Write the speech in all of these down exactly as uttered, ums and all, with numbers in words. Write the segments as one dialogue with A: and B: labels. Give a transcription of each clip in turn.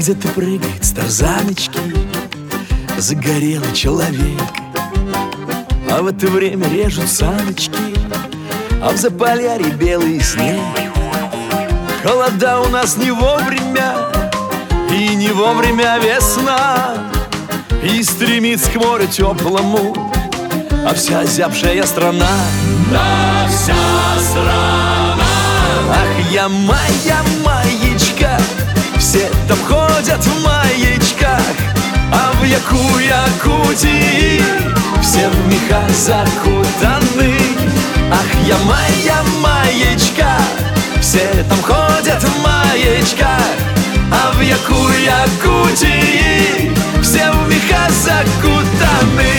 A: Где-то прыгает с тарзаночки загорелый человек, а в это время режут саночки, а в Заполярье белый снег. Холода у нас не вовремя, и не вовремя весна, и стремится к морю теплому, а вся озябшая страна.
B: Да, вся страна.
A: Ах, я моя маечка, все там ходят в маечках, а в Яку-Якутии все в меха закутаны. Ах, я моя маечка, все там ходят в маечках, а в Яку-Якутии все в меха закутаны.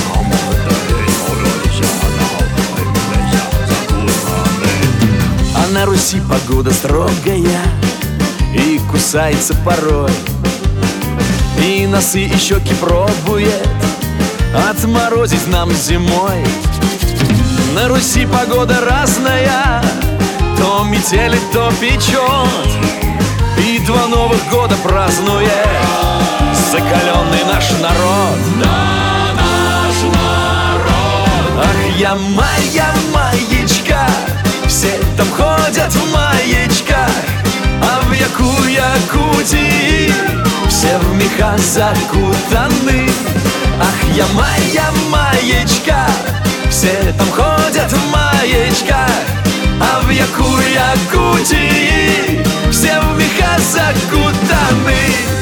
A: А на Руси погода строгая и кусается порой, и носы и щеки пробует отморозить нам зимой. На Руси погода разная, то метели, то печет, и два Новых года празднует закаленный наш народ.
B: Да, наш народ.
A: Ах, я моя маечка, все там ходят в маечках, а в Яку-Якутии все в меха закутаны. Ах, я моя маечка, все там ходят в маечках, а в Яку-Якутии все в меха закутаны.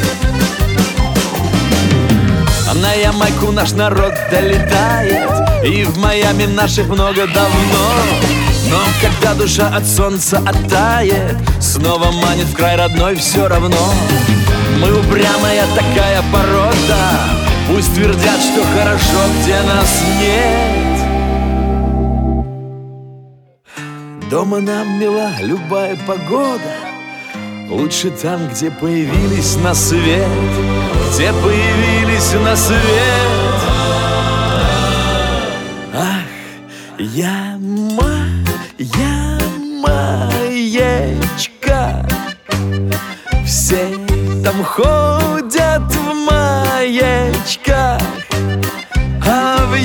A: А на Ямайку наш народ долетает, и в Майами наших много давно. Но когда душа от солнца оттает, снова манит в край родной все равно. Мы упрямая такая порода, пусть твердят, что хорошо, где нас нет. Дома нам мила любая погода, лучше там, где появились на свет, где появились на свет. Ах, я моя маечка, все там ходят в маечках, а в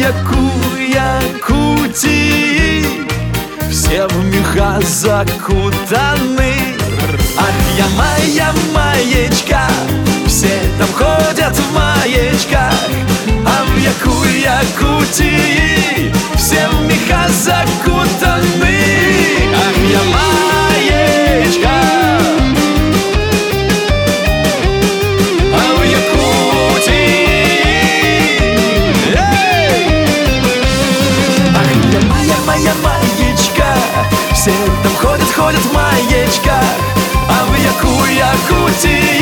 A: Яку-Якутии все в меха закутаны. Ах, я моя маечка, все там ходят в маечках, а в Яку-Якутии все в меха закутаны. Ах, я маечка, а в Якутии. Эй! Ах, я моя, моя маечка, все там ходят, ходят в маечках, а в Яку-Якутии